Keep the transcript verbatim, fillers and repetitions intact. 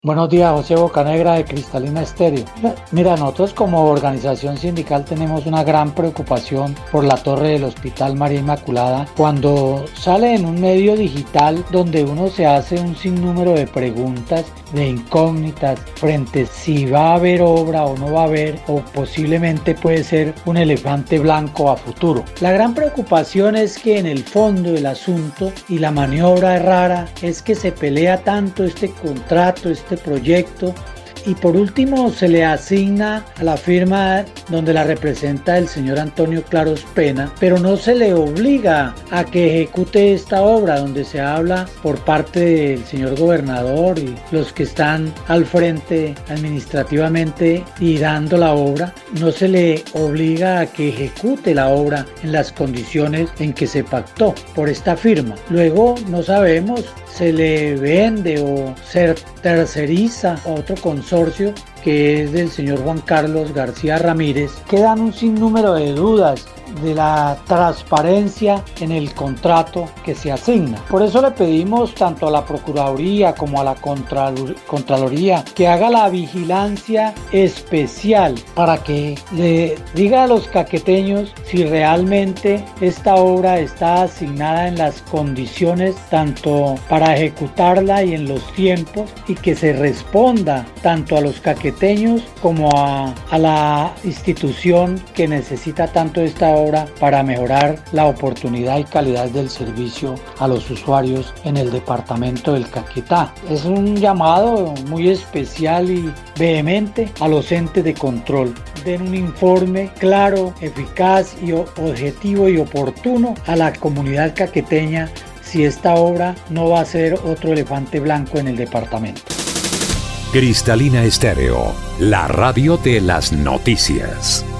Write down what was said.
Buenos días, José Bocanegra de Cristalina Estéreo. Mira, mira, nosotros como organización sindical tenemos una gran preocupación por la torre del Hospital María Inmaculada cuando sale en un medio digital donde uno se hace un sinnúmero de preguntas, de incógnitas frente si va a haber obra o no va a haber, o posiblemente puede ser un elefante blanco a futuro. La gran preocupación es que en el fondo del asunto y la maniobra rara es que se pelea tanto este contrato, este proyecto, y por último se le asigna a la firma donde la representa el señor Antonio Claros Pena, pero no se le obliga a que ejecute esta obra, donde se habla por parte del señor gobernador y los que están al frente administrativamente y dando la obra. No se le obliga a que ejecute la obra en las condiciones en que se pactó por esta firma. Luego no sabemos, se le vende o se terceriza a otro consorcio que es del señor Juan Carlos García Ramírez. Quedan un sinnúmero de dudas de la transparencia en el contrato que se asigna. Por eso le pedimos tanto a la Procuraduría como a la Contraloría que haga la vigilancia especial para que le diga a los caqueteños si realmente esta obra está asignada en las condiciones tanto para ejecutarla y en los tiempos, y que se responda tanto a los caqueteños como a, a la institución que necesita tanto esta obra para mejorar la oportunidad y calidad del servicio a los usuarios en el departamento del Caquetá. Es un llamado muy especial y vehemente a los entes de control. Den un informe claro, eficaz y objetivo y oportuno a la comunidad caqueteña si esta obra no va a ser otro elefante blanco en el departamento. Cristalina Estéreo, la radio de las noticias.